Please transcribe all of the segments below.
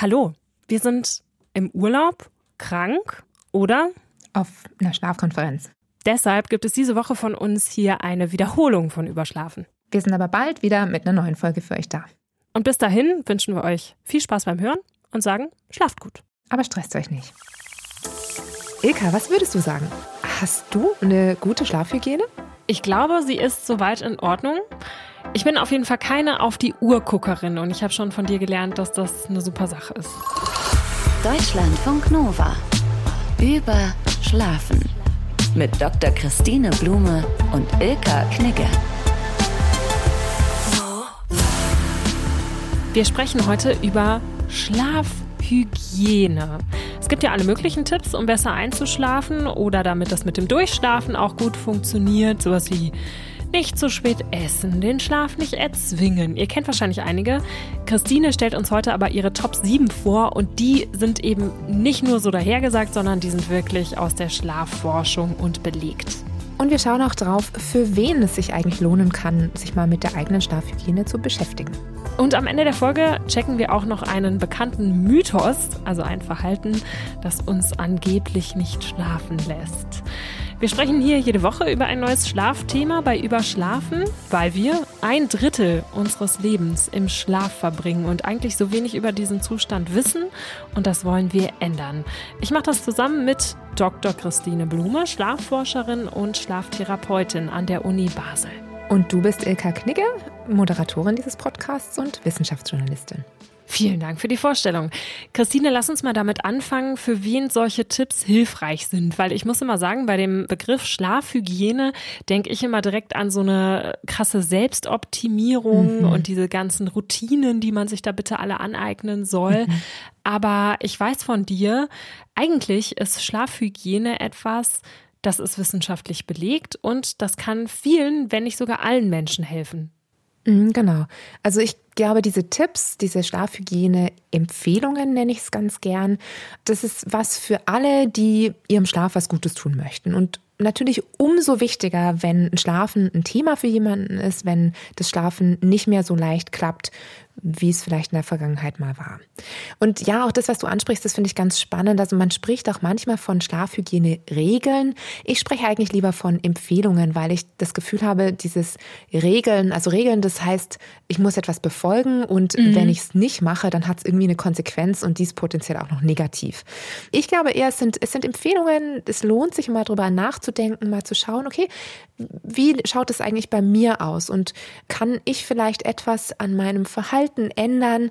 Hallo, wir sind im Urlaub, krank oder auf einer Schlafkonferenz. Deshalb gibt es diese Woche von uns hier eine Wiederholung von Überschlafen. Wir sind aber bald wieder mit einer neuen Folge für euch da. Und bis dahin wünschen wir euch viel Spaß beim Hören und sagen, schlaft gut. Aber stresst euch nicht. Ilka, was würdest du sagen? Hast du eine gute Schlafhygiene? Ich glaube, sie ist soweit in Ordnung. Ich bin auf jeden Fall keine Auf-die-Uhr-Guckerin und ich habe schon von dir gelernt, dass das eine super Sache ist. Deutschlandfunk Nova. Über Schlafen. Mit Dr. Christine Blume und Ilka Knigge. Wir sprechen heute über Schlafhygiene. Es gibt ja alle möglichen Tipps, um besser einzuschlafen oder damit das mit dem Durchschlafen auch gut funktioniert. Sowas wie nicht zu spät essen, den Schlaf nicht erzwingen. Ihr kennt wahrscheinlich einige. Christine stellt uns heute aber ihre Top 7 vor und die sind eben nicht nur so dahergesagt, sondern die sind wirklich aus der Schlafforschung und belegt. Und wir schauen auch drauf, für wen es sich eigentlich lohnen kann, sich mal mit der eigenen Schlafhygiene zu beschäftigen. Und am Ende der Folge checken wir auch noch einen bekannten Mythos, also ein Verhalten, das uns angeblich nicht schlafen lässt. Wir sprechen hier jede Woche über ein neues Schlafthema bei Überschlafen, weil wir 1/3 unseres Lebens im Schlaf verbringen und eigentlich so wenig über diesen Zustand wissen. Und das wollen wir ändern. Ich mache das zusammen mit Dr. Christine Blume, Schlafforscherin und Schlaftherapeutin an der Uni Basel. Und du bist Ilka Knigge, Moderatorin dieses Podcasts und Wissenschaftsjournalistin. Vielen Dank für die Vorstellung. Christine, lass uns mal damit anfangen, für wen solche Tipps hilfreich sind. Weil ich muss immer sagen, bei dem Begriff Schlafhygiene denke ich immer direkt an so eine krasse Selbstoptimierung und diese ganzen Routinen, die man sich da bitte alle aneignen soll. Aber ich weiß von dir, eigentlich ist Schlafhygiene etwas, das ist wissenschaftlich belegt und das kann vielen, wenn nicht sogar allen Menschen helfen. Genau. Also ich glaube, diese Tipps, diese Schlafhygiene-Empfehlungen nenne ich es ganz gern, das ist was für alle, die ihrem Schlaf was Gutes tun möchten. Und natürlich umso wichtiger, wenn Schlafen ein Thema für jemanden ist, wenn das Schlafen nicht mehr so leicht klappt, wie es vielleicht in der Vergangenheit mal war. Und ja, auch das, was du ansprichst, das finde ich ganz spannend. Also man spricht auch manchmal von Schlafhygiene-Regeln. Ich spreche eigentlich lieber von Empfehlungen, weil ich das Gefühl habe, dieses Regeln, also Regeln, das heißt, ich muss etwas befolgen und wenn ich es nicht mache, dann hat es irgendwie eine Konsequenz und die ist potenziell auch noch negativ. Ich glaube eher, es sind Empfehlungen, es lohnt sich mal drüber nachzudenken, mal zu schauen, okay, wie schaut es eigentlich bei mir aus und kann ich vielleicht etwas an meinem Verhalten ändern,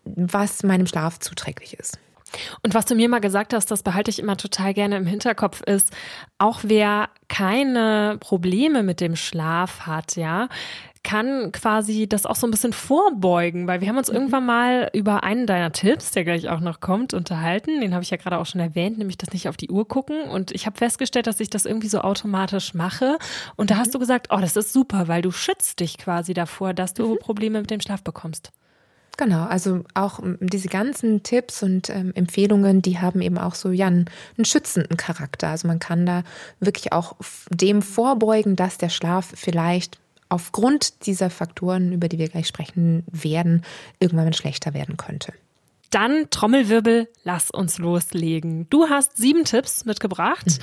was meinem Schlaf zuträglich ist. Und was du mir mal gesagt hast, das behalte ich immer total gerne im Hinterkopf, ist, auch wer keine Probleme mit dem Schlaf hat, ja, kann quasi das auch so ein bisschen vorbeugen, weil wir haben uns irgendwann mal über einen deiner Tipps, der gleich auch noch kommt, unterhalten. Den habe ich ja gerade auch schon erwähnt, nämlich das nicht auf die Uhr gucken. Und ich habe festgestellt, dass ich das irgendwie so automatisch mache. Und da hast du gesagt, oh, das ist super, weil du schützt dich quasi davor, dass du Probleme mit dem Schlaf bekommst. Genau, also auch diese ganzen Tipps und Empfehlungen, die haben eben auch so einen schützenden Charakter. Also man kann da wirklich auch dem vorbeugen, dass der Schlaf vielleicht aufgrund dieser Faktoren, über die wir gleich sprechen werden, irgendwann mal schlechter werden könnte. Dann Trommelwirbel, lass uns loslegen. Du hast 7 Tipps mitgebracht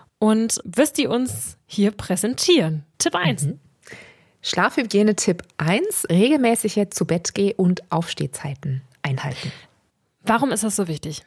und wirst die uns hier präsentieren. Tipp 1. Schlafhygiene-Tipp 1, regelmäßige Zu-Bett-Geh- und Aufstehzeiten einhalten. Warum ist das so wichtig?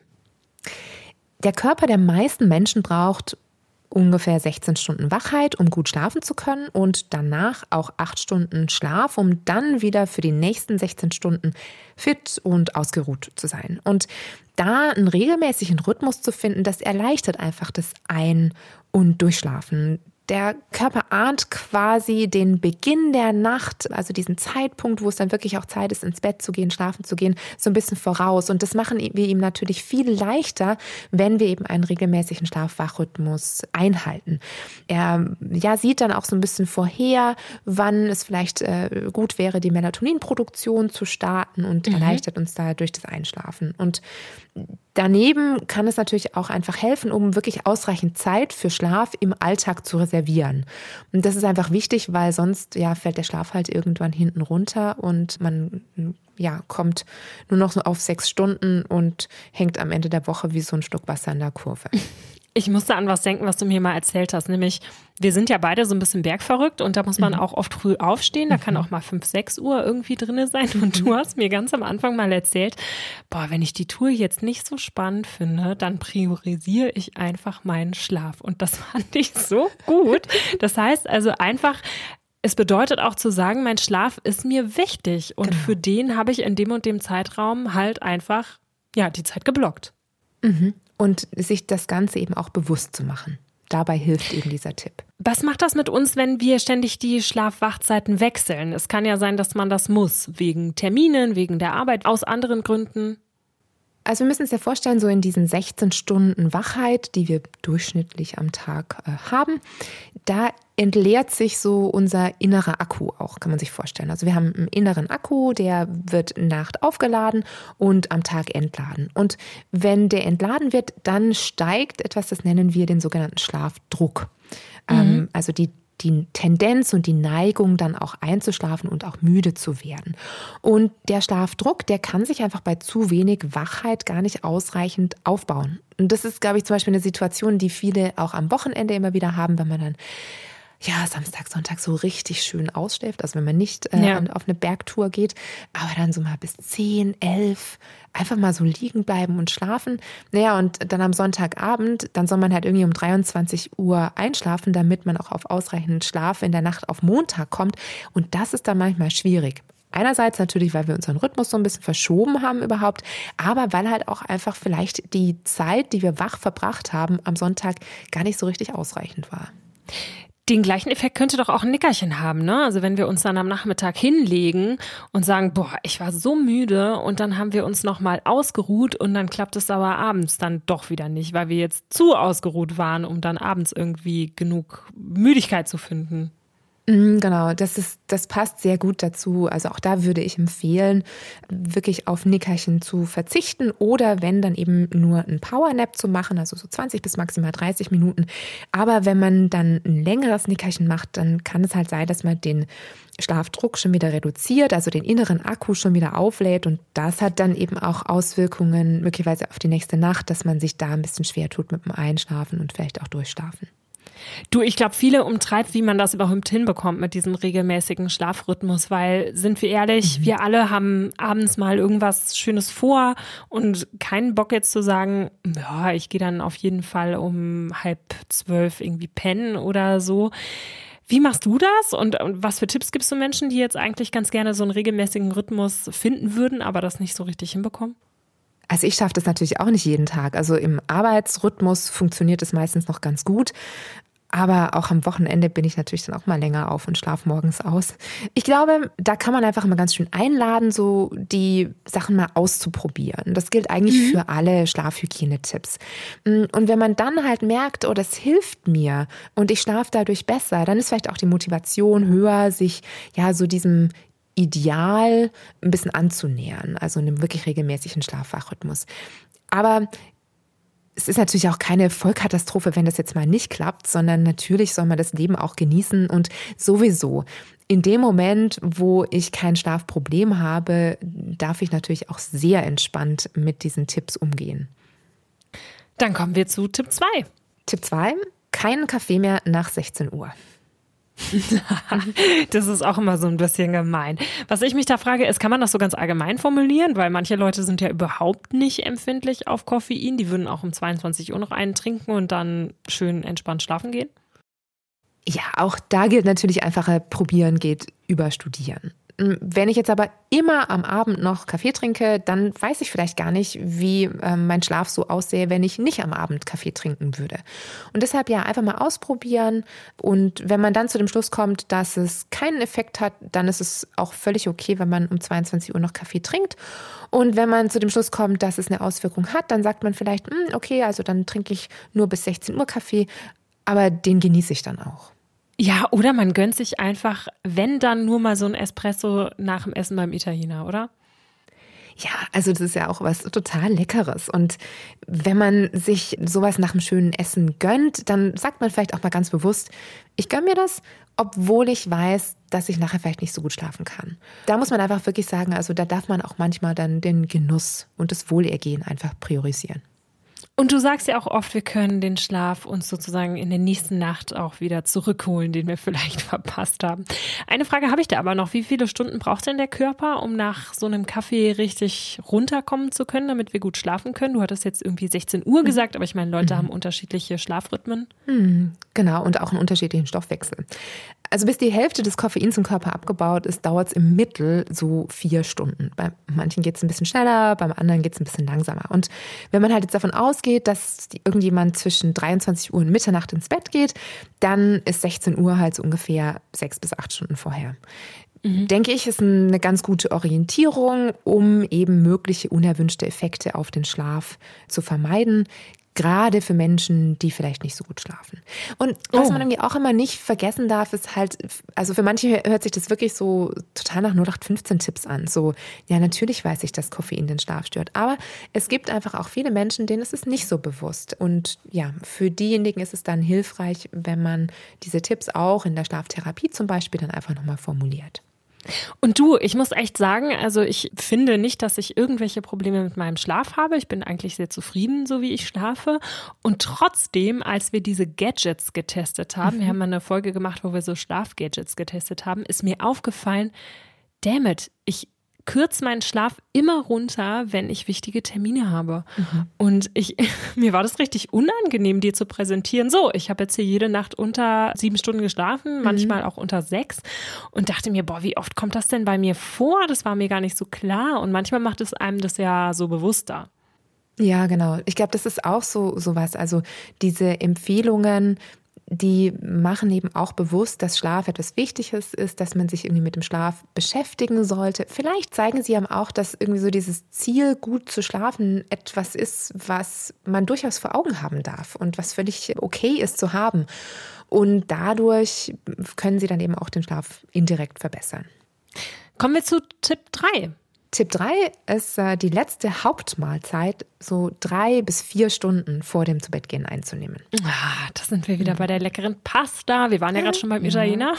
Der Körper der meisten Menschen braucht ungefähr 16 Stunden Wachheit, um gut schlafen zu können und danach auch 8 Stunden Schlaf, um dann wieder für die nächsten 16 Stunden fit und ausgeruht zu sein. Und da einen regelmäßigen Rhythmus zu finden, das erleichtert einfach das Ein- und Durchschlafen. Der Körper ahnt quasi den Beginn der Nacht, also diesen Zeitpunkt, wo es dann wirklich auch Zeit ist, ins Bett zu gehen, schlafen zu gehen, so ein bisschen voraus. Und das machen wir ihm natürlich viel leichter, wenn wir eben einen regelmäßigen Schlaf-Wach-Rhythmus einhalten. Er sieht dann auch so ein bisschen vorher, wann es vielleicht gut wäre, die Melatoninproduktion zu starten und erleichtert uns dadurch das Einschlafen. Und Daneben kann es natürlich auch einfach helfen, um wirklich ausreichend Zeit für Schlaf im Alltag zu reservieren. Und das ist einfach wichtig, weil sonst fällt der Schlaf halt irgendwann hinten runter und man kommt nur noch so auf 6 Stunden und hängt am Ende der Woche wie so ein Stück Wasser in der Kurve. Ich musste an was denken, was du mir mal erzählt hast, nämlich wir sind ja beide so ein bisschen bergverrückt und da muss man auch oft früh aufstehen, da kann auch mal 5, 6 Uhr irgendwie drin sein und du hast mir ganz am Anfang mal erzählt, wenn ich die Tour jetzt nicht so spannend finde, dann priorisiere ich einfach meinen Schlaf und das fand ich so gut. Das heißt also einfach, es bedeutet auch zu sagen, mein Schlaf ist mir wichtig und für den habe ich in dem und dem Zeitraum halt einfach die Zeit geblockt. Und sich das Ganze eben auch bewusst zu machen. Dabei hilft eben dieser Tipp. Was macht das mit uns, wenn wir ständig die Schlaf-Wach-Zeiten wechseln? Es kann ja sein, dass man das muss, wegen Terminen, wegen der Arbeit, aus anderen Gründen. Also wir müssen uns ja vorstellen, so in diesen 16 Stunden Wachheit, die wir durchschnittlich am Tag haben, da entleert sich so unser innerer Akku auch, kann man sich vorstellen. Also wir haben einen inneren Akku, der wird Nacht aufgeladen und am Tag entladen. Und wenn der entladen wird, dann steigt etwas, das nennen wir den sogenannten Schlafdruck. Also die Tendenz und die Neigung, dann auch einzuschlafen und auch müde zu werden. Und der Schlafdruck, der kann sich einfach bei zu wenig Wachheit gar nicht ausreichend aufbauen. Und das ist, glaube ich, zum Beispiel eine Situation, die viele auch am Wochenende immer wieder haben, wenn man dann Samstag, Sonntag so richtig schön ausschläft, also wenn man nicht auf eine Bergtour geht, aber dann so mal bis 10, 11 einfach mal so liegen bleiben und schlafen. Und dann am Sonntagabend, dann soll man halt irgendwie um 23 Uhr einschlafen, damit man auch auf ausreichend Schlaf in der Nacht auf Montag kommt. Und das ist dann manchmal schwierig. Einerseits natürlich, weil wir unseren Rhythmus so ein bisschen verschoben haben überhaupt, aber weil halt auch einfach vielleicht die Zeit, die wir wach verbracht haben am Sonntag, gar nicht so richtig ausreichend war. Den gleichen Effekt könnte doch auch ein Nickerchen haben, ne? Also wenn wir uns dann am Nachmittag hinlegen und sagen, ich war so müde und dann haben wir uns nochmal ausgeruht und dann klappt es aber abends dann doch wieder nicht, weil wir jetzt zu ausgeruht waren, um dann abends irgendwie genug Müdigkeit zu finden. Genau, das passt sehr gut dazu. Also auch da würde ich empfehlen, wirklich auf Nickerchen zu verzichten oder wenn, dann eben nur ein Powernap zu machen, also so 20 bis maximal 30 Minuten. Aber wenn man dann ein längeres Nickerchen macht, dann kann es halt sein, dass man den Schlafdruck schon wieder reduziert, also den inneren Akku schon wieder auflädt und das hat dann eben auch Auswirkungen möglicherweise auf die nächste Nacht, dass man sich da ein bisschen schwer tut mit dem Einschlafen und vielleicht auch Durchschlafen. Du, ich glaube, viele umtreibt, wie man das überhaupt hinbekommt mit diesem regelmäßigen Schlafrhythmus, weil, sind wir ehrlich, wir alle haben abends mal irgendwas Schönes vor und keinen Bock jetzt zu sagen, ich gehe dann auf jeden Fall um 11:30 irgendwie pennen oder so. Wie machst du das und was für Tipps gibst du Menschen, die jetzt eigentlich ganz gerne so einen regelmäßigen Rhythmus finden würden, aber das nicht so richtig hinbekommen? Also ich schaffe das natürlich auch nicht jeden Tag. Also im Arbeitsrhythmus funktioniert es meistens noch ganz gut. Aber auch am Wochenende bin ich natürlich dann auch mal länger auf und schlafe morgens aus. Ich glaube, da kann man einfach mal ganz schön einladen, so die Sachen mal auszuprobieren. Das gilt eigentlich für alle Schlafhygienetipps. Und wenn man dann halt merkt, das hilft mir und ich schlafe dadurch besser, dann ist vielleicht auch die Motivation höher, sich so diesem Ideal ein bisschen anzunähern, also einem wirklich regelmäßigen Schlaf-Wach-Rhythmus. Aber es ist natürlich auch keine Vollkatastrophe, wenn das jetzt mal nicht klappt, sondern natürlich soll man das Leben auch genießen und sowieso in dem Moment, wo ich kein Schlafproblem habe, darf ich natürlich auch sehr entspannt mit diesen Tipps umgehen. Dann kommen wir zu Tipp 2. Tipp 2, keinen Kaffee mehr nach 16 Uhr. Das ist auch immer so ein bisschen gemein. Was ich mich da frage, ist, kann man das so ganz allgemein formulieren? Weil manche Leute sind ja überhaupt nicht empfindlich auf Koffein. Die würden auch um 22 Uhr noch einen trinken und dann schön entspannt schlafen gehen. Ja, auch da gilt natürlich einfacher, probieren geht über studieren. Wenn ich jetzt aber immer am Abend noch Kaffee trinke, dann weiß ich vielleicht gar nicht, wie mein Schlaf so aussähe, wenn ich nicht am Abend Kaffee trinken würde. Und deshalb einfach mal ausprobieren. Und wenn man dann zu dem Schluss kommt, dass es keinen Effekt hat, dann ist es auch völlig okay, wenn man um 22 Uhr noch Kaffee trinkt. Und wenn man zu dem Schluss kommt, dass es eine Auswirkung hat, dann sagt man vielleicht, okay, also dann trinke ich nur bis 16 Uhr Kaffee, aber den genieße ich dann auch. Ja, oder man gönnt sich einfach, wenn dann nur mal so ein Espresso nach dem Essen beim Italiener, oder? Ja, also das ist ja auch was total Leckeres. Und wenn man sich sowas nach einem schönen Essen gönnt, dann sagt man vielleicht auch mal ganz bewusst, ich gönne mir das, obwohl ich weiß, dass ich nachher vielleicht nicht so gut schlafen kann. Da muss man einfach wirklich sagen, also da darf man auch manchmal dann den Genuss und das Wohlergehen einfach priorisieren. Und du sagst ja auch oft, wir können den Schlaf uns sozusagen in der nächsten Nacht auch wieder zurückholen, den wir vielleicht verpasst haben. Eine Frage habe ich da aber noch. Wie viele Stunden braucht denn der Körper, um nach so einem Kaffee richtig runterkommen zu können, damit wir gut schlafen können? Du hattest jetzt irgendwie 16 Uhr gesagt, aber ich meine, Leute haben unterschiedliche Schlafrhythmen. Genau, und auch einen unterschiedlichen Stoffwechsel. Also bis die Hälfte des Koffeins im Körper abgebaut ist, dauert es im Mittel so 4 Stunden. Bei manchen geht es ein bisschen schneller, beim anderen geht es ein bisschen langsamer. Und wenn man halt jetzt davon ausgeht, dass irgendjemand zwischen 23 Uhr und Mitternacht ins Bett geht, dann ist 16 Uhr halt so ungefähr 6 bis 8 Stunden vorher. Denke ich, ist eine ganz gute Orientierung, um eben mögliche unerwünschte Effekte auf den Schlaf zu vermeiden. Gerade für Menschen, die vielleicht nicht so gut schlafen. Und was man irgendwie auch immer nicht vergessen darf, ist halt, also für manche hört sich das wirklich so total nach 0815-Tipps an. So, ja, natürlich weiß ich, dass Koffein den Schlaf stört. Aber es gibt einfach auch viele Menschen, denen ist es nicht so bewusst. Und ja, für diejenigen ist es dann hilfreich, wenn man diese Tipps auch in der Schlaftherapie zum Beispiel dann einfach nochmal formuliert. Und du, ich muss echt sagen, also ich finde nicht, dass ich irgendwelche Probleme mit meinem Schlaf habe. Ich bin eigentlich sehr zufrieden, so wie ich schlafe. Und trotzdem, als wir diese Gadgets getestet haben, wir haben mal eine Folge gemacht, wo wir so Schlafgadgets getestet haben, ist mir aufgefallen, damn it, ich kürze meinen Schlaf immer runter, wenn ich wichtige Termine habe. Und mir war das richtig unangenehm, dir zu präsentieren. So, ich habe jetzt hier jede Nacht unter 7 Stunden geschlafen, manchmal auch unter 6 und dachte mir, boah, wie oft kommt das denn bei mir vor? Das war mir gar nicht so klar und manchmal macht es einem das ja so bewusster. Ja, genau. Ich glaube, das ist auch sowas. Also diese Empfehlungen, die machen eben auch bewusst, dass Schlaf etwas Wichtiges ist, dass man sich irgendwie mit dem Schlaf beschäftigen sollte. Vielleicht zeigen sie einem auch, dass irgendwie so dieses Ziel, gut zu schlafen, etwas ist, was man durchaus vor Augen haben darf und was völlig okay ist zu haben. Und dadurch können sie dann eben auch den Schlaf indirekt verbessern. Kommen wir zu Tipp 3. Tipp 3 ist die letzte Hauptmahlzeit so 3 bis 4 Stunden vor dem Zubettgehen einzunehmen. Da sind wir wieder bei der leckeren Pasta. Wir waren ja gerade schon beim Italiener.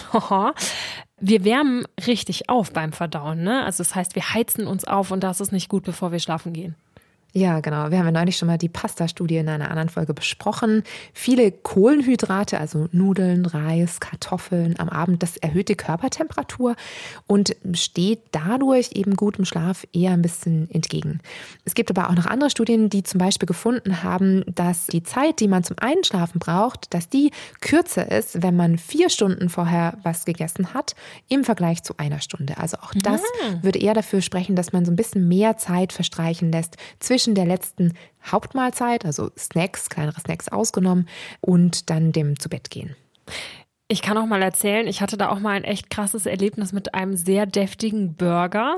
Wir wärmen richtig auf beim Verdauen, ne? Also das heißt, wir heizen uns auf und das ist nicht gut, bevor wir schlafen gehen. Ja, genau. Wir haben ja neulich schon mal die Pasta-Studie in einer anderen Folge besprochen. Viele Kohlenhydrate, also Nudeln, Reis, Kartoffeln am Abend, das erhöht die Körpertemperatur und steht dadurch eben gutem Schlaf eher ein bisschen entgegen. Es gibt aber auch noch andere Studien, die zum Beispiel gefunden haben, dass die Zeit, die man zum Einschlafen braucht, dass die kürzer ist, wenn man 4 Stunden vorher was gegessen hat, im Vergleich zu 1 Stunde. Also auch das würde eher dafür sprechen, dass man so ein bisschen mehr Zeit verstreichen lässt zwischen der letzten Hauptmahlzeit, also Snacks, kleinere Snacks ausgenommen, und dann dem Zubettgehen. Ich kann auch mal erzählen, ich hatte da auch mal ein echt krasses Erlebnis mit einem sehr deftigen Burger.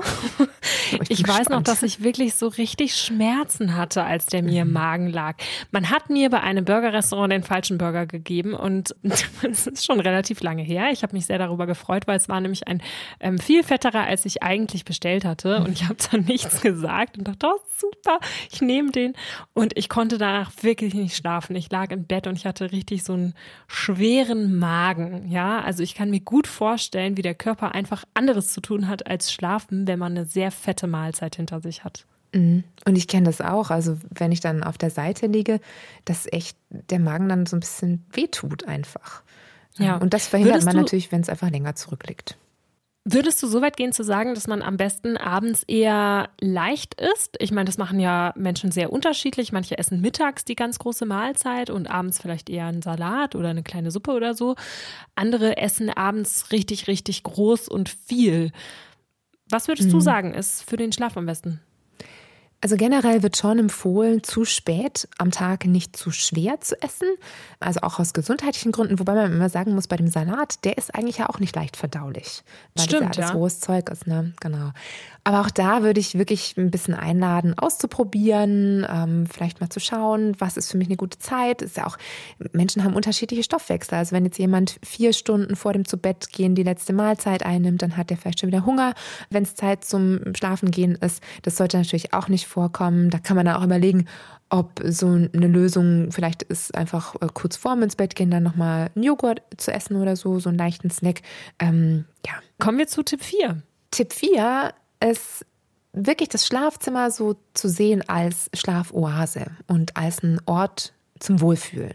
Ich weiß noch, dass ich wirklich so richtig Schmerzen hatte, als der mir im Magen lag. Man hat mir bei einem Burgerrestaurant den falschen Burger gegeben und das ist schon relativ lange her. Ich habe mich sehr darüber gefreut, weil es war nämlich ein viel fetterer, als ich eigentlich bestellt hatte. Und ich habe dann nichts gesagt und dachte, oh super, ich nehme den. Und ich konnte danach wirklich nicht schlafen. Ich lag im Bett und ich hatte richtig so einen schweren Magen. Ja, also ich kann mir gut vorstellen, wie der Körper einfach anderes zu tun hat als schlafen, wenn man eine sehr fette Mahlzeit hinter sich hat. Und ich kenne das auch. Also wenn ich dann auf der Seite liege, dass echt der Magen dann so ein bisschen wehtut einfach. Ja. Und das verhindert man natürlich, wenn es einfach länger zurückliegt. Würdest du so weit gehen zu sagen, dass man am besten abends eher leicht isst? Ich meine, das machen ja Menschen sehr unterschiedlich. Manche essen mittags die ganz große Mahlzeit und abends vielleicht eher einen Salat oder eine kleine Suppe oder so. Andere essen abends richtig, richtig groß und viel. Was würdest du sagen, ist für den Schlaf am besten? Also generell wird schon empfohlen, zu spät am Tag nicht zu schwer zu essen. Also auch aus gesundheitlichen Gründen. Wobei man immer sagen muss, bei dem Salat, der ist eigentlich ja auch nicht leicht verdaulich. Weil Stimmt, das ja alles ja. rohes Zeug ist, ne? Genau. Aber auch da würde ich wirklich ein bisschen einladen, auszuprobieren, vielleicht mal zu schauen, was ist für mich eine gute Zeit. Ist ja auch, Menschen haben unterschiedliche Stoffwechsel. Also wenn jetzt jemand 4 Stunden vor dem Zubettgehen die letzte Mahlzeit einnimmt, dann hat der vielleicht schon wieder Hunger, wenn es Zeit zum Schlafengehen ist. Das sollte natürlich auch nicht vorkommen. Da kann man dann auch überlegen, ob so eine Lösung vielleicht ist, einfach kurz vorm ins Bett gehen, dann nochmal einen Joghurt zu essen oder so einen leichten Snack. Ja. Kommen wir zu Tipp 4. Tipp 4 ist wirklich das Schlafzimmer so zu sehen als Schlafoase und als ein Ort zum Wohlfühlen.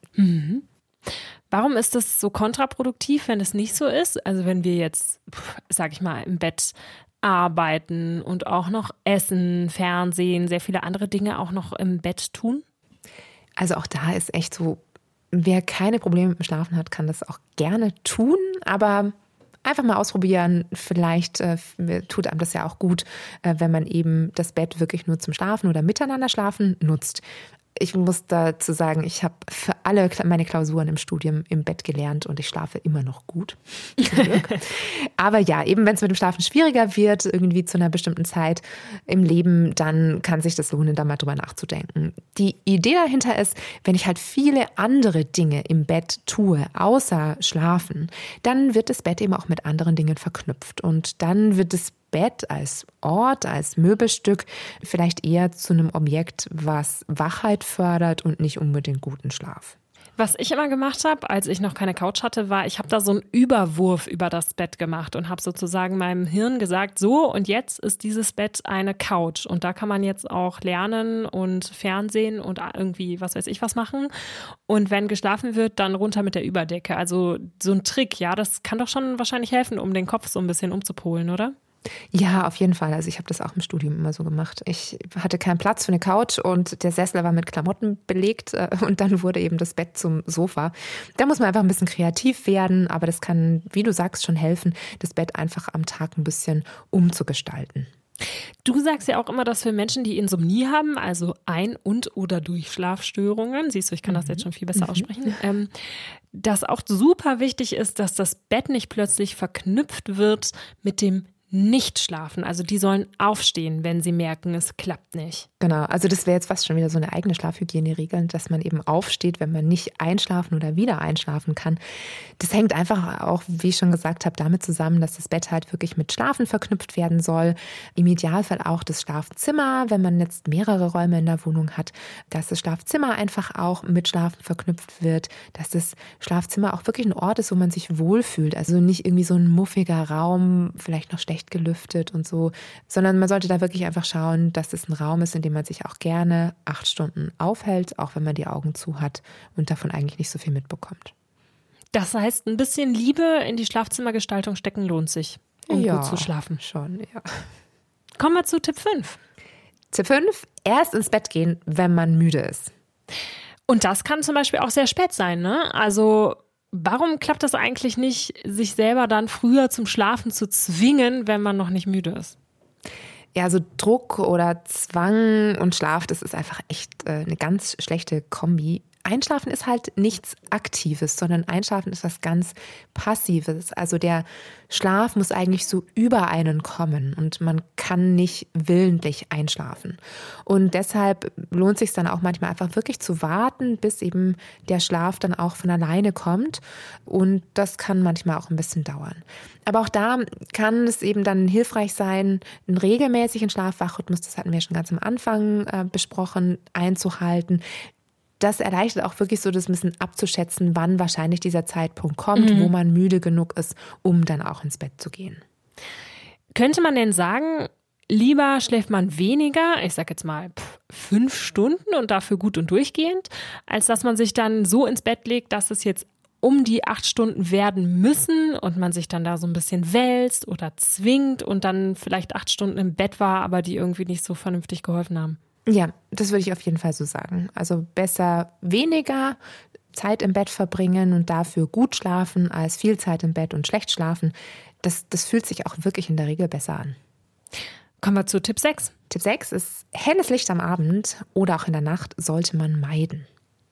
Warum ist das so kontraproduktiv, wenn es nicht so ist? Also wenn wir jetzt, sag ich mal, im Bett arbeiten und auch noch essen, Fernsehen, sehr viele andere Dinge auch noch im Bett tun? Also auch da ist echt so, wer keine Probleme mit dem Schlafen hat, kann das auch gerne tun, aber einfach mal ausprobieren. Vielleicht tut einem das ja auch gut, wenn man eben das Bett wirklich nur zum Schlafen oder miteinander schlafen nutzt. Ich muss dazu sagen, ich habe für alle meine Klausuren im Studium im Bett gelernt und ich schlafe immer noch gut. Zum Glück. Aber ja, eben wenn es mit dem Schlafen schwieriger wird, irgendwie zu einer bestimmten Zeit im Leben, dann kann sich das lohnen, da mal drüber nachzudenken. Die Idee dahinter ist, wenn ich halt viele andere Dinge im Bett tue, außer schlafen, dann wird das Bett eben auch mit anderen Dingen verknüpft. Und dann wird das Bett als Ort, als Möbelstück vielleicht eher zu einem Objekt, was Wachheit fördert und nicht unbedingt guten Schlaf. Was ich immer gemacht habe, als ich noch keine Couch hatte, war, ich habe da so einen Überwurf über das Bett gemacht und habe sozusagen meinem Hirn gesagt, so und jetzt ist dieses Bett eine Couch und da kann man jetzt auch lernen und Fernsehen und irgendwie was weiß ich was machen und wenn geschlafen wird, dann runter mit der Überdecke. Also so ein Trick, ja, das kann doch schon wahrscheinlich helfen, um den Kopf so ein bisschen umzupolen, oder? Ja, auf jeden Fall. Also ich habe das auch im Studium immer so gemacht. Ich hatte keinen Platz für eine Couch und der Sessel war mit Klamotten belegt und dann wurde eben das Bett zum Sofa. Da muss man einfach ein bisschen kreativ werden, aber das kann, wie du sagst, schon helfen, das Bett einfach am Tag ein bisschen umzugestalten. Du sagst ja auch immer, dass für Menschen, die Insomnie haben, also Ein- und oder Durchschlafstörungen, siehst du, ich kann das jetzt schon viel besser aussprechen, dass auch super wichtig ist, dass das Bett nicht plötzlich verknüpft wird mit dem Nicht-Schlafen. Also die sollen aufstehen, wenn sie merken, es klappt nicht. Genau, also das wäre jetzt fast schon wieder so eine eigene Schlafhygiene-Regel, dass man eben aufsteht, wenn man nicht einschlafen oder wieder einschlafen kann. Das hängt einfach auch, wie ich schon gesagt habe, damit zusammen, dass das Bett halt wirklich mit Schlafen verknüpft werden soll. Im Idealfall auch das Schlafzimmer, wenn man jetzt mehrere Räume in der Wohnung hat, dass das Schlafzimmer einfach auch mit Schlafen verknüpft wird, dass das Schlafzimmer auch wirklich ein Ort ist, wo man sich wohlfühlt. Also nicht irgendwie so ein muffiger Raum, vielleicht noch schlecht gelüftet und so, sondern man sollte da wirklich einfach schauen, dass es ein Raum ist, in dem man sich auch gerne 8 Stunden aufhält, auch wenn man die Augen zu hat und davon eigentlich nicht so viel mitbekommt. Das heißt, ein bisschen Liebe in die Schlafzimmergestaltung stecken lohnt sich, um gut zu schlafen. Schon, ja. Kommen wir zu Tipp 5. Tipp 5, erst ins Bett gehen, wenn man müde ist. Und das kann zum Beispiel auch sehr spät sein, ne? Also warum klappt das eigentlich nicht, sich selber dann früher zum Schlafen zu zwingen, wenn man noch nicht müde ist? Ja, so Druck oder Zwang und Schlaf, das ist einfach echt eine ganz schlechte Kombi. Einschlafen ist halt nichts Aktives, sondern Einschlafen ist was ganz Passives. Also der Schlaf muss eigentlich so über einen kommen und man kann nicht willentlich einschlafen. Und deshalb lohnt es sich dann auch manchmal einfach wirklich zu warten, bis eben der Schlaf dann auch von alleine kommt. Und das kann manchmal auch ein bisschen dauern. Aber auch da kann es eben dann hilfreich sein, einen regelmäßigen Schlaf-Wach-Rhythmus, das hatten wir schon ganz am Anfang besprochen, einzuhalten. Das erleichtert auch wirklich so das ein bisschen abzuschätzen, wann wahrscheinlich dieser Zeitpunkt kommt, wo man müde genug ist, um dann auch ins Bett zu gehen. Könnte man denn sagen, lieber schläft man weniger, ich sag jetzt mal 5 Stunden und dafür gut und durchgehend, als dass man sich dann so ins Bett legt, dass es jetzt um die 8 Stunden werden müssen und man sich dann da so ein bisschen wälzt oder zwingt und dann vielleicht 8 Stunden im Bett war, aber die irgendwie nicht so vernünftig geholfen haben? Ja, das würde ich auf jeden Fall so sagen. Also besser weniger Zeit im Bett verbringen und dafür gut schlafen, als viel Zeit im Bett und schlecht schlafen. Das fühlt sich auch wirklich in der Regel besser an. Kommen wir zu Tipp 6. Tipp 6 ist, helles Licht am Abend oder auch in der Nacht sollte man meiden.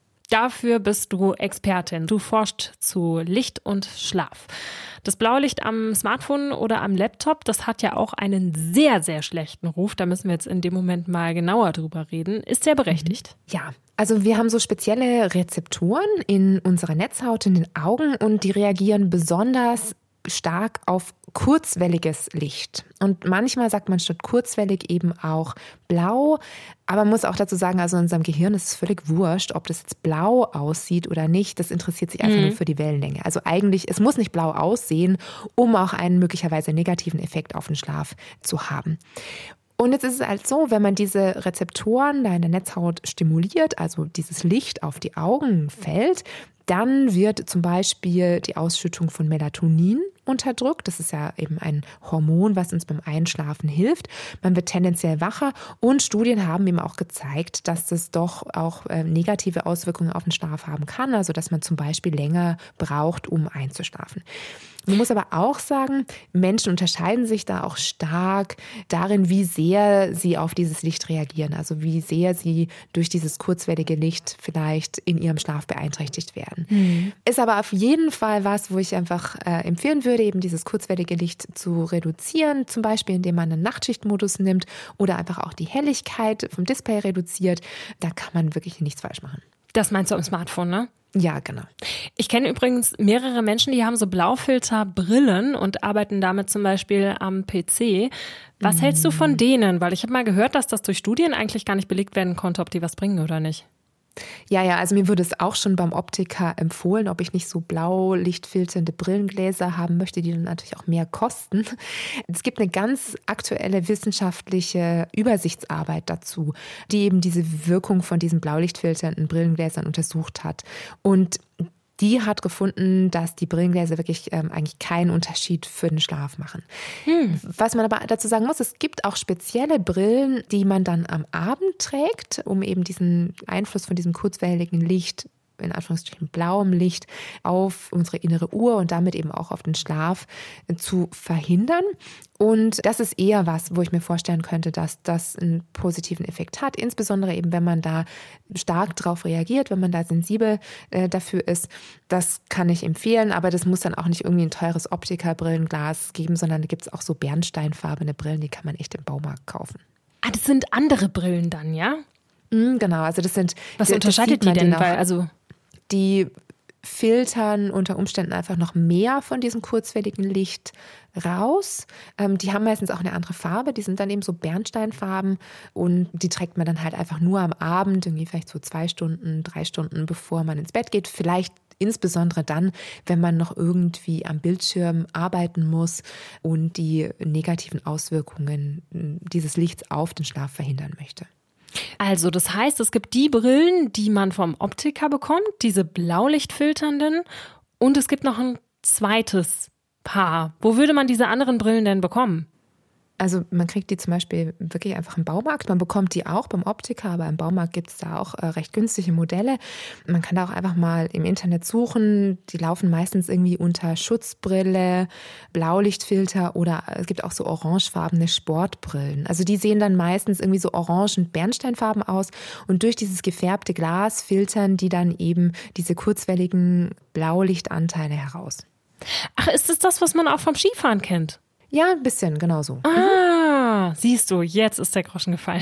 Dafür bist du Expertin. Du forschst zu Licht und Schlaf. Das Blaulicht am Smartphone oder am Laptop, das hat ja auch einen sehr, sehr schlechten Ruf. Da müssen wir jetzt in dem Moment mal genauer drüber reden. Ist der berechtigt? Ja, also wir haben so spezielle Rezeptoren in unserer Netzhaut, in den Augen und die reagieren besonders stark auf kurzwelliges Licht. Und manchmal sagt man statt kurzwellig eben auch blau. Aber man muss auch dazu sagen, also in unserem Gehirn ist es völlig wurscht, ob das jetzt blau aussieht oder nicht. Das interessiert sich einfach nur für die Wellenlänge. Also eigentlich, es muss nicht blau aussehen, um auch einen möglicherweise negativen Effekt auf den Schlaf zu haben. Und jetzt ist es halt so, wenn man diese Rezeptoren da in der Netzhaut stimuliert, also dieses Licht auf die Augen fällt, dann wird zum Beispiel die Ausschüttung von Melatonin unterdrückt. Das ist ja eben ein Hormon, was uns beim Einschlafen hilft. Man wird tendenziell wacher und Studien haben eben auch gezeigt, dass das doch auch negative Auswirkungen auf den Schlaf haben kann. Also dass man zum Beispiel länger braucht, um einzuschlafen. Man muss aber auch sagen, Menschen unterscheiden sich da auch stark darin, wie sehr sie auf dieses Licht reagieren. Also wie sehr sie durch dieses kurzwellige Licht vielleicht in ihrem Schlaf beeinträchtigt werden. Ist aber auf jeden Fall was, wo ich einfach empfehlen würde, eben dieses kurzwellige Licht zu reduzieren. Zum Beispiel, indem man einen Nachtschichtmodus nimmt oder einfach auch die Helligkeit vom Display reduziert. Da kann man wirklich nichts falsch machen. Das meinst du am Smartphone, ne? Ja, genau. Ich kenne übrigens mehrere Menschen, die haben so Blaufilterbrillen und arbeiten damit zum Beispiel am PC. Was hältst du von denen? Weil ich habe mal gehört, dass das durch Studien eigentlich gar nicht belegt werden konnte, ob die was bringen oder nicht. Ja, also mir wurde es auch schon beim Optiker empfohlen, ob ich nicht so blaulichtfilternde Brillengläser haben möchte, die dann natürlich auch mehr kosten. Es gibt eine ganz aktuelle wissenschaftliche Übersichtsarbeit dazu, die eben diese Wirkung von diesen blaulichtfilternden Brillengläsern untersucht hat. Und die hat gefunden, dass die Brillengläser wirklich eigentlich keinen Unterschied für den Schlaf machen. Was man aber dazu sagen muss, es gibt auch spezielle Brillen, die man dann am Abend trägt, um eben diesen Einfluss von diesem kurzwelligen Licht, in Anführungsstrichen blauem Licht, auf unsere innere Uhr und damit eben auch auf den Schlaf zu verhindern. Und das ist eher was, wo ich mir vorstellen könnte, dass das einen positiven Effekt hat. Insbesondere eben, wenn man da stark drauf reagiert, wenn man da sensibel dafür ist. Das kann ich empfehlen, aber das muss dann auch nicht irgendwie ein teures Optiker-Brillenglas geben, sondern da gibt es auch so bernsteinfarbene Brillen, die kann man echt im Baumarkt kaufen. Ah, das sind andere Brillen dann, ja? Genau, also das sind... Was unterscheidet die denn? Die filtern unter Umständen einfach noch mehr von diesem kurzwelligen Licht raus. Die haben meistens auch eine andere Farbe, die sind dann eben so Bernsteinfarben und die trägt man dann halt einfach nur am Abend, irgendwie vielleicht so 2 Stunden, 3 Stunden, bevor man ins Bett geht. Vielleicht insbesondere dann, wenn man noch irgendwie am Bildschirm arbeiten muss und die negativen Auswirkungen dieses Lichts auf den Schlaf verhindern möchte. Also das heißt, es gibt die Brillen, die man vom Optiker bekommt, diese blaulichtfilternden, und es gibt noch ein zweites Paar. Wo würde man diese anderen Brillen denn bekommen? Also man kriegt die zum Beispiel wirklich einfach im Baumarkt. Man bekommt die auch beim Optiker, aber im Baumarkt gibt es da auch recht günstige Modelle. Man kann da auch einfach mal im Internet suchen. Die laufen meistens irgendwie unter Schutzbrille, Blaulichtfilter oder es gibt auch so orangefarbene Sportbrillen. Also die sehen dann meistens irgendwie so orange- und bernsteinfarben aus und durch dieses gefärbte Glas filtern die dann eben diese kurzwelligen Blaulichtanteile heraus. Ach, ist es das, was man auch vom Skifahren kennt? Ja, ein bisschen, genau so. Ah, siehst du, jetzt ist der Groschen gefallen.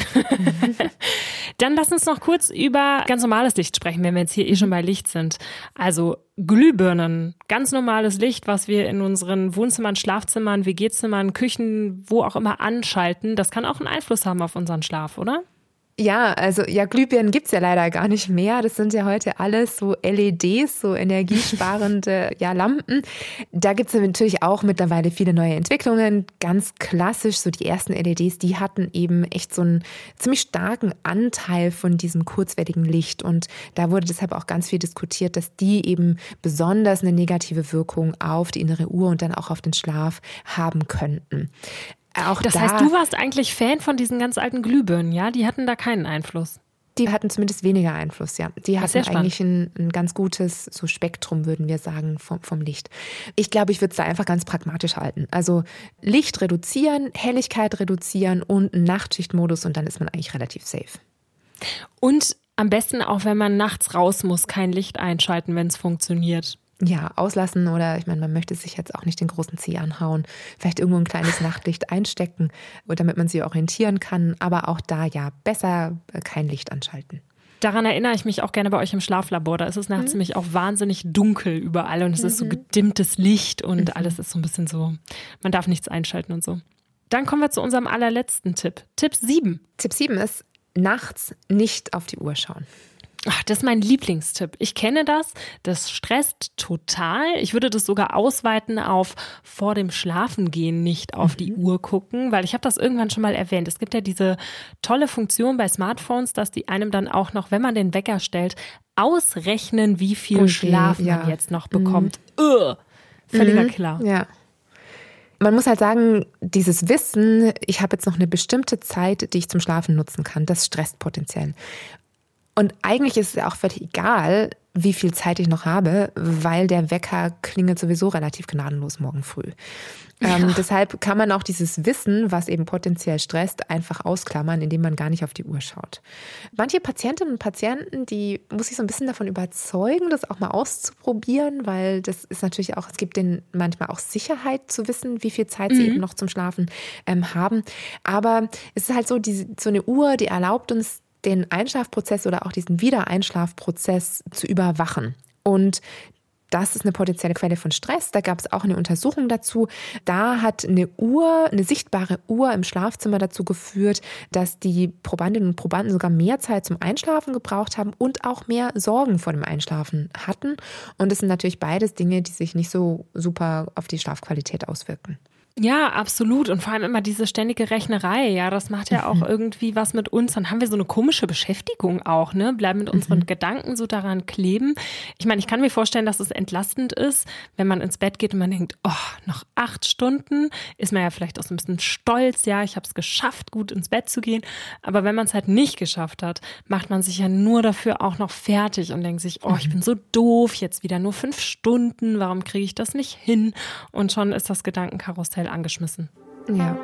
Dann lass uns noch kurz über ganz normales Licht sprechen, wenn wir jetzt hier schon bei Licht sind. Also Glühbirnen, ganz normales Licht, was wir in unseren Wohnzimmern, Schlafzimmern, WG-Zimmern, Küchen, wo auch immer anschalten, das kann auch einen Einfluss haben auf unseren Schlaf, oder? Ja, also Glühbirnen gibt's ja leider gar nicht mehr. Das sind ja heute alles so LEDs, so energiesparende Lampen. Da gibt's natürlich auch mittlerweile viele neue Entwicklungen. Ganz klassisch, so die ersten LEDs, die hatten eben echt so einen ziemlich starken Anteil von diesem kurzwelligen Licht. Und da wurde deshalb auch ganz viel diskutiert, dass die eben besonders eine negative Wirkung auf die innere Uhr und dann auch auf den Schlaf haben könnten. Das heißt, du warst eigentlich Fan von diesen ganz alten Glühbirnen, ja? Die hatten da keinen Einfluss. Die hatten zumindest weniger Einfluss, ja. Die hatten eigentlich ein ganz gutes so Spektrum, würden wir sagen, vom Licht. Ich glaube, ich würde es da einfach ganz pragmatisch halten. Also Licht reduzieren, Helligkeit reduzieren und einen Nachtschichtmodus und dann ist man eigentlich relativ safe. Und am besten auch, wenn man nachts raus muss, kein Licht einschalten, wenn es funktioniert. Ja, auslassen oder ich meine, man möchte sich jetzt auch nicht den großen Zeh anhauen. Vielleicht irgendwo ein kleines Nachtlicht einstecken, damit man sich orientieren kann. Aber auch da ja, besser kein Licht anschalten. Daran erinnere ich mich auch gerne bei euch im Schlaflabor. Da ist es nachts nämlich auch wahnsinnig dunkel überall und es ist so gedimmtes Licht und alles ist so ein bisschen so, man darf nichts einschalten und so. Dann kommen wir zu unserem allerletzten Tipp. Tipp 7. Tipp 7 ist, nachts nicht auf die Uhr schauen. Ach, das ist mein Lieblingstipp. Ich kenne das stresst total. Ich würde das sogar ausweiten auf vor dem Schlafengehen nicht auf die Uhr gucken, weil ich habe das irgendwann schon mal erwähnt. Es gibt ja diese tolle Funktion bei Smartphones, dass die einem dann auch noch, wenn man den Wecker stellt, ausrechnen, wie viel Schlaf man jetzt noch bekommt. Völliger Killer. Ja. Man muss halt sagen, dieses Wissen, ich habe jetzt noch eine bestimmte Zeit, die ich zum Schlafen nutzen kann, das stresst potenziell. Und eigentlich ist es ja auch völlig egal, wie viel Zeit ich noch habe, weil der Wecker klingelt sowieso relativ gnadenlos morgen früh. Deshalb kann man auch dieses Wissen, was eben potenziell stresst, einfach ausklammern, indem man gar nicht auf die Uhr schaut. Manche Patientinnen und Patienten, die muss ich so ein bisschen davon überzeugen, das auch mal auszuprobieren, weil das ist natürlich auch, es gibt denen manchmal auch Sicherheit zu wissen, wie viel Zeit sie eben noch zum Schlafen haben. Aber es ist halt so, so eine Uhr, die erlaubt uns, den Einschlafprozess oder auch diesen Wiedereinschlafprozess zu überwachen. Und das ist eine potenzielle Quelle von Stress. Da gab es auch eine Untersuchung dazu. Da hat eine sichtbare Uhr im Schlafzimmer dazu geführt, dass die Probandinnen und Probanden sogar mehr Zeit zum Einschlafen gebraucht haben und auch mehr Sorgen vor dem Einschlafen hatten. Und das sind natürlich beides Dinge, die sich nicht so super auf die Schlafqualität auswirken. Ja, absolut. Und vor allem immer diese ständige Rechnerei. Ja, das macht ja auch irgendwie was mit uns. Dann haben wir so eine komische Beschäftigung auch, ne? Bleiben mit unseren Gedanken so daran kleben. Ich meine, ich kann mir vorstellen, dass es entlastend ist, wenn man ins Bett geht und man denkt, oh, noch 8 Stunden, ist man ja vielleicht auch so ein bisschen stolz. Ja, ich habe es geschafft, gut ins Bett zu gehen. Aber wenn man es halt nicht geschafft hat, macht man sich ja nur dafür auch noch fertig und denkt sich, oh, ich bin so doof, jetzt wieder nur 5 Stunden, warum kriege ich das nicht hin? Und schon ist das Gedankenkarussell angeschmissen. Ja.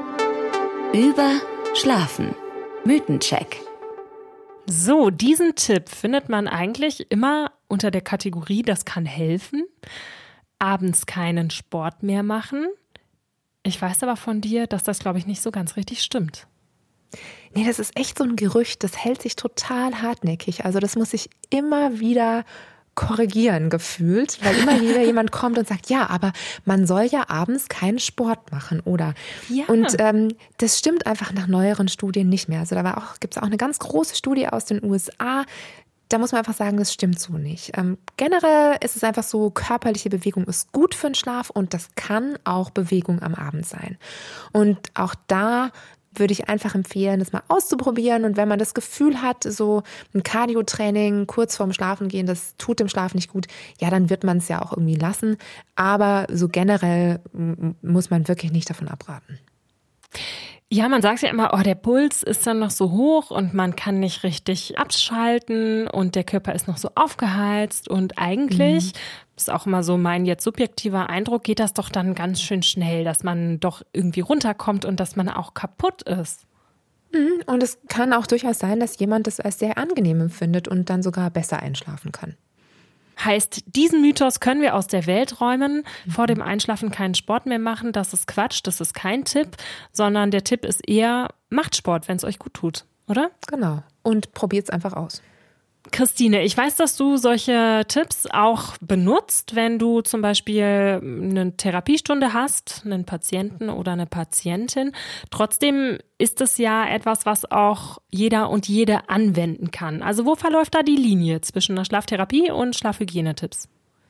Über Schlafen. Mythencheck. So, diesen Tipp findet man eigentlich immer unter der Kategorie, das kann helfen. Abends keinen Sport mehr machen. Ich weiß aber von dir, dass das, glaube ich, nicht so ganz richtig stimmt. Nee, das ist echt so ein Gerücht, das hält sich total hartnäckig. Also das muss ich immer wieder korrigieren gefühlt, weil immer wieder jemand kommt und sagt, ja, aber man soll ja abends keinen Sport machen, oder? Ja. Und das stimmt einfach nach neueren Studien nicht mehr. Also da gibt es auch eine ganz große Studie aus den USA. Da muss man einfach sagen, das stimmt so nicht. Generell ist es einfach so, körperliche Bewegung ist gut für den Schlaf und das kann auch Bewegung am Abend sein. Und auch da würde ich einfach empfehlen, das mal auszuprobieren. Und wenn man das Gefühl hat, so ein Cardio-Training kurz vorm Schlafengehen, das tut dem Schlaf nicht gut, ja, dann wird man es ja auch irgendwie lassen. Aber so generell muss man wirklich nicht davon abraten. Ja, man sagt ja immer, oh, der Puls ist dann noch so hoch und man kann nicht richtig abschalten und der Körper ist noch so aufgeheizt und eigentlich, ist auch immer so mein jetzt subjektiver Eindruck, geht das doch dann ganz schön schnell, dass man doch irgendwie runterkommt und dass man auch kaputt ist. Und es kann auch durchaus sein, dass jemand das als sehr angenehm empfindet und dann sogar besser einschlafen kann. Heißt, diesen Mythos können wir aus der Welt räumen, vor dem Einschlafen keinen Sport mehr machen, das ist Quatsch, das ist kein Tipp, sondern der Tipp ist eher, macht Sport, wenn es euch gut tut, oder? Genau, und probiert es einfach aus. Christine, ich weiß, dass du solche Tipps auch benutzt, wenn du zum Beispiel eine Therapiestunde hast, einen Patienten oder eine Patientin. Trotzdem ist es ja etwas, was auch jeder und jede anwenden kann. Also wo verläuft da die Linie zwischen einer Schlaftherapie und Schlafhygienetipps?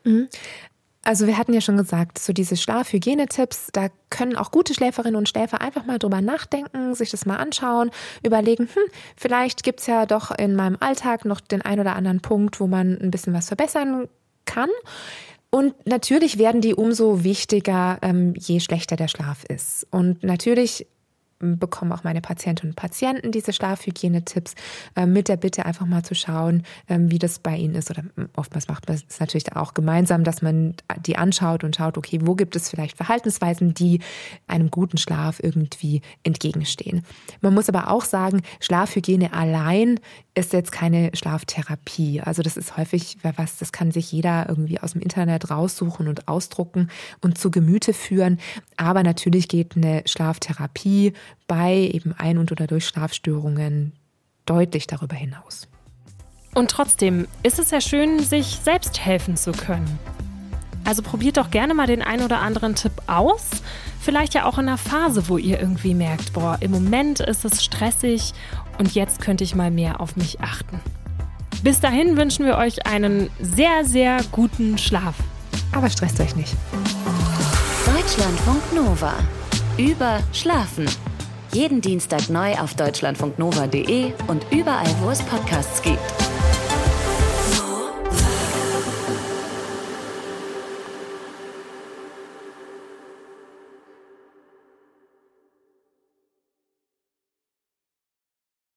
Also wir hatten ja schon gesagt, so diese Schlafhygienetipps, da können auch gute Schläferinnen und Schläfer einfach mal drüber nachdenken, sich das mal anschauen, überlegen, vielleicht gibt's ja doch in meinem Alltag noch den ein oder anderen Punkt, wo man ein bisschen was verbessern kann. Und natürlich werden die umso wichtiger, je schlechter der Schlaf ist. Und natürlich bekommen auch meine Patientinnen und Patienten diese Schlafhygienetipps mit der Bitte einfach mal zu schauen, wie das bei ihnen ist. Oder oftmals macht man es natürlich auch gemeinsam, dass man die anschaut und schaut, okay, wo gibt es vielleicht Verhaltensweisen, die einem guten Schlaf irgendwie entgegenstehen. Man muss aber auch sagen, Schlafhygiene allein ist jetzt keine Schlaftherapie. Also das ist häufig was, das kann sich jeder irgendwie aus dem Internet raussuchen und ausdrucken und zu Gemüte führen. Aber natürlich geht eine Schlaftherapie bei eben Ein- oder durch Schlafstörungen deutlich darüber hinaus. Und trotzdem ist es ja schön, sich selbst helfen zu können. Also probiert doch gerne mal den ein oder anderen Tipp aus. Vielleicht ja auch in einer Phase, wo ihr irgendwie merkt, boah, im Moment ist es stressig und jetzt könnte ich mal mehr auf mich achten. Bis dahin wünschen wir euch einen sehr, sehr guten Schlaf. Aber stresst euch nicht. Deutschlandfunk Nova. Über Schlafen. Jeden Dienstag neu auf deutschlandfunknova.de und überall, wo es Podcasts gibt.